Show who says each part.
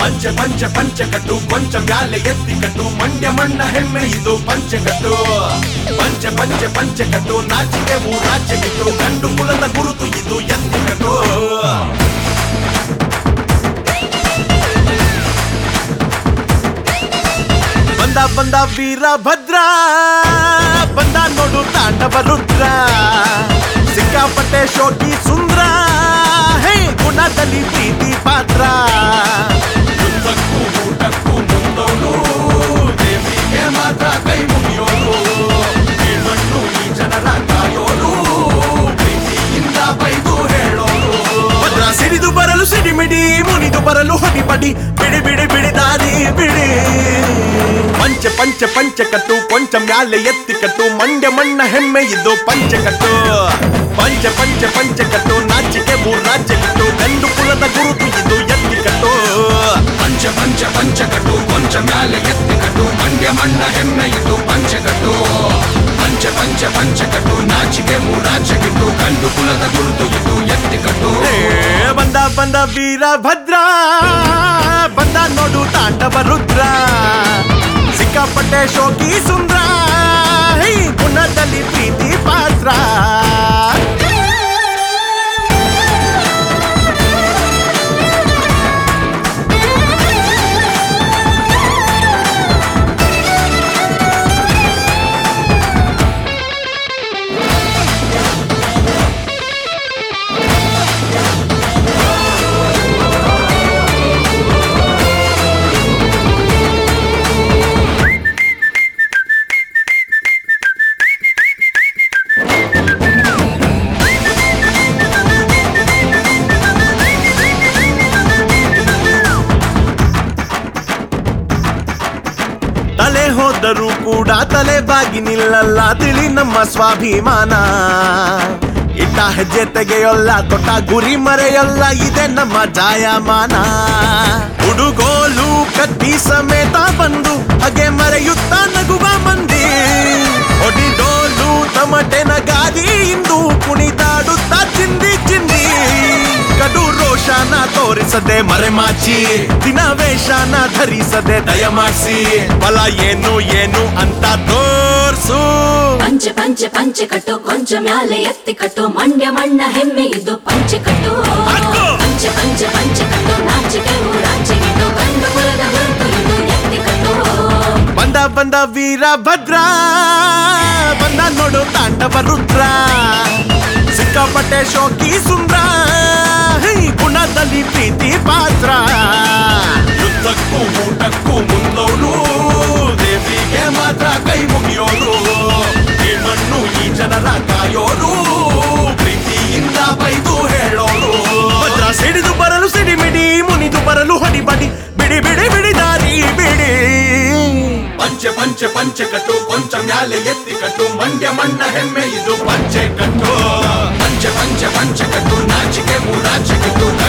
Speaker 1: ಪಂಚ ಪಂಚ ಪಂಚಕಟ್ಟು ಕೊಂಚ ಮ್ಯಾಲೆ ಎತ್ತಿ ಕಟ್ಟು ಮಂಡ್ಯ ಮಣ್ಣ ಹೆಮ್ಮೆ ಇದು ಪಂಚಕಟ್ಟು ಪಂಚ ಪಂಚ ಪಂಚಕಟ್ಟು ನಾಚಿಕೆ ರಾಜ್ಯಗಿಟ್ಟು ಗಂಡು ಕುಲದ ಗುರುತು ಇದು ಎತ್ತಿಕಟ್ಟು ಬಂದ ಬಂದ ವೀರಭದ್ರ ಬಂದ ನೋಡು ತಾಂಡವ ರುದ್ರ ಸಿಕ್ಕಾಪಟ್ಟೆ ಶೋಕಿ ಸುಂದ್ರ ಹೇ ಗುಣದಲ್ಲಿ ಪ್ರೀತಿ ಪಾತ್ರ ಯುದ್ಧಕ್ಕೂ ಊಟಕ್ಕೂ ಮುಂದೋನು ದೇವಿಗೆ ಮಾತ್ರ ಕೈ ಮುಗಿಯೋನು ಈ ಮಣ್ಣು ಈ ಜನರ ಕಾಯೋನು ಪ್ರೀತಿಯಿಂದ ಬೈದು ಹೇಳೋನು ಭದ್ರ ಸಿಡಿದು ಬರಲು ಸಿಡಿಮಿಡಿ ಮುನಿದು ಬರಲು ಹೊಡಿಬಡಿ ಬಿಡಿ ಬಿಡಿ ಬಿಡಿ ದಾರಿ ಬಿಡಿ ಪಂಚ ಪಂಚ ಪಂಚಕಟ್ಟು ಕೊಂಚ ಮ್ಯಾಲೆ ಎತ್ತಿ ಕಟ್ಟು ಮಂಡ್ಯ ಮಣ್ಣ ಹೆಮ್ಮೆ ಇದು ಪಂಚಕಟ್ಟು ಪಂಚ ಪಂಚ ಪಂಚಕಟ್ಟು ನಾಚಿಕೆ ರಾಜ್ಯಗಿಟ್ಟು ಗಂಡು ಕುಲದ ಗುರುತು ಇದು ಎತ್ತಿಕಟ್ಟು ಪಂಚ ಪಂಚ ಪಂಚಕಟ್ಟು ಕೊಂಚ ಮ್ಯಾಲೆ ಎತ್ತಿ ಕಟ್ಟು ಮಂಡ್ಯ ಮಣ್ಣ ಹೆಮ್ಮೆ ಇದು ಪಂಚಕಟ್ಟು ಪಂಚ ಪಂಚ ಪಂಚಕಟ್ಟು ನಾಚಿಕೆ ರಾಜ್ಯಗಿಟ್ಟು ಗಂಡು ಕುಲದ ಗುರುತು ಇದು ಎತ್ತಿಕಟ್ಟು ಬಂದ ಬಂದ ವೀರಭದ್ರ ಬಂದ ನೋಡು ತಾಂಡವ ರುದ್ರ ಸಿಕ್ಕಾಪಟ್ಟೆ ಶೋಕಿ ಸುಂದ್ರ ಗುಣದಲ್ಲಿ ಪ್ರೀತಿ ಪಾತ್ರ ತಲೆ ಹೋದರೂ ಕೂಡ ತಲೆ ಬಾಗಿ ನಿಲ್ಲಲ್ಲ ತಿಳಿ ನಮ್ಮ ಸ್ವಾಭಿಮಾನ ಇಟ್ಟ ಹೆಜ್ಜೆ ತೆಗೆಯಲ್ಲ ತೊಟ್ಟ ಗುರಿ ಮರೆಯಲ್ಲ ಇದೆ ನಮ್ಮ ಜಾಯಮಾನ ಹುಡುಗೋಲು ಕತ್ತಿ ಸಮೇತ ಬಂದು ಹಾಗೆ ಮರೆಯುತ್ತ ನಗುವ ಮಂದಿ ಹೊಡಿಡೋಲು ತಮಟೆನ ಗಾದಿ ಇಂದು ಕುಣಿದಾಡುತ್ತಾ ಚಿಂದಿ ಚಿಂದಿ ಕಡು ರೋಷನ ತೋರಿಸದೆ ಮರೆಮಾಚಿ ದಿನವೇಶನ ಧರಿಸದೆ ದಯಮಾಡಿಸಿ ಬಲ ಏನು ಏನು ಅಂತ ತೋರ್ಸು
Speaker 2: ಪಂಚ ಪಂಚ ಪಂಚಕಟ್ಟು ಕೊಂಚ ಮ್ಯಾಲೆ ಎತ್ತಿ ಕಟ್ಟು ಮಂಡ್ಯ ಮಣ್ಣ ಹೆಮ್ಮೆ ಇದು ಪಂಚಕಟ್ಟು ಪಂಚ ಪಂಚ ಪಂಚಕಟ್ಟು ನಾಚಿಕೆ ರಾಜ್ಯಗಿಟ್ಟು ಗಂಡು ಕುಲದ ಗುರುತು ಇದು ಎತ್ತಿಕಟ್ಟು
Speaker 1: ಬಂದ ಬಂದ ವೀರಭದ್ರ ಬಂದ ನೋಡು ತಾಂಡವ ರುದ್ರ ಸಿಕ್ಕಾಪಟ್ಟೆ ಶೋಕಿ ಸುಂದ್ರ ಗುಣದಲ್ಲಿ ಪ್ರೀತಿ ಪಾತ್ರ ಯುದ್ಧಕ್ಕೂ ಊಟಕ್ಕೂ ಮುಂದೋನು ದೇವಿಗೆ ಮಾತ್ರ ಕೈ ಮುಗಿಯೋನು ಈ ಮಣ್ಣು ಈ ಜನರ ಕಾಯೋನು ಪ್ರೀತಿಯಿಂದ ಬೈದು ಹೇಳೋನು ಭದ್ರ ಸಿಡಿದು ಬರಲು ಸಿಡಿಮಿಡಿ ಮುನಿದು ಬರಲು ಹೊಡಿಬಡಿ ಬಿಡಿ ಬಿಡಿ ಬಿಡಿ ದಾರಿ ಬಿಡಿ ಪಂಚ ಪಂಚ ಪಂಚಕಟ್ಟು ಕೊಂಚ ಮ್ಯಾಲೆ ಎತ್ತಿ ಕಟ್ಟು ಮಂಡ್ಯ ಮಣ್ಣ ಹೆಮ್ಮೆ ಇದು ಪಂಚಕಟ್ಟು ಪಂಚ ಪಂಚ ಪಂಚಕಟ್ಟು ನಾಚಿಕೆ ರಾಜ್ಯಗಿಟ್ಟು